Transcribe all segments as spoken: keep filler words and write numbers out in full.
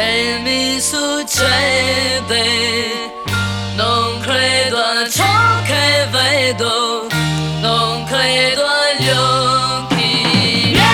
che mi succede, non credo a ciò che vedo, non credo agli occhi miei.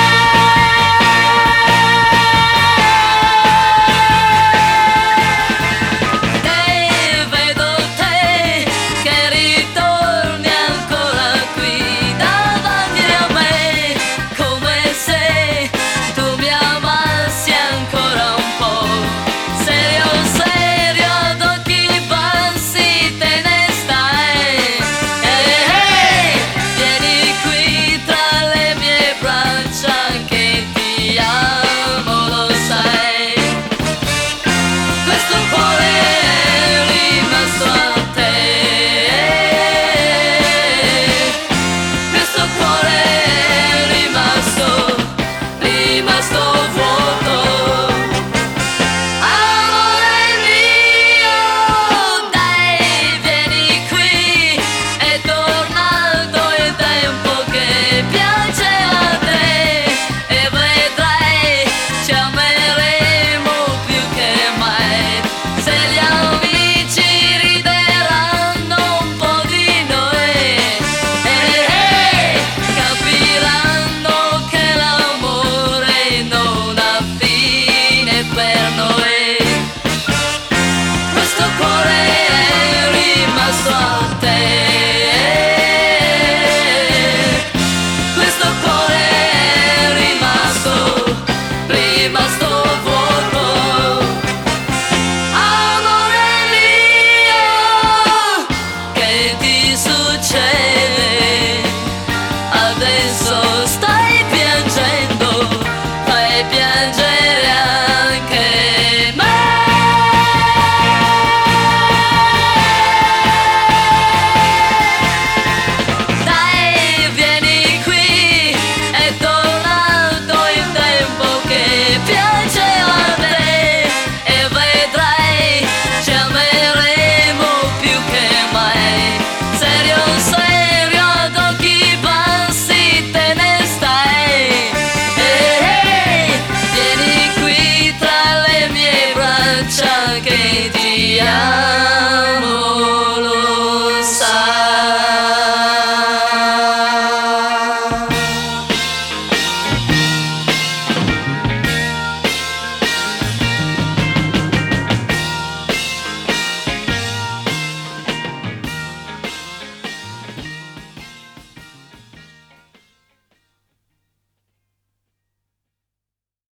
E vedo te che ritorni ancora qui davanti a me, come se tu mi amassi ancora un po'. Serio, serio, ad occhi bassi te ne stai. Ehi, ehi, vieni qui tra le mie braccia che ti amo, lo sai. Questo cuore è rimasto a te, questo cuore è rimasto, rimasto vuoto. Amore mio, dai, vieni qui, è tornato il tempo che piace a te, e vedrai, ci ameremo più che mai. Se gli amici rideranno un po' di noi, eh, eh, capiranno che l'amore non ha fine per noi. Questo cuore è rimasto a te, questo cuore è rimasto, rimasto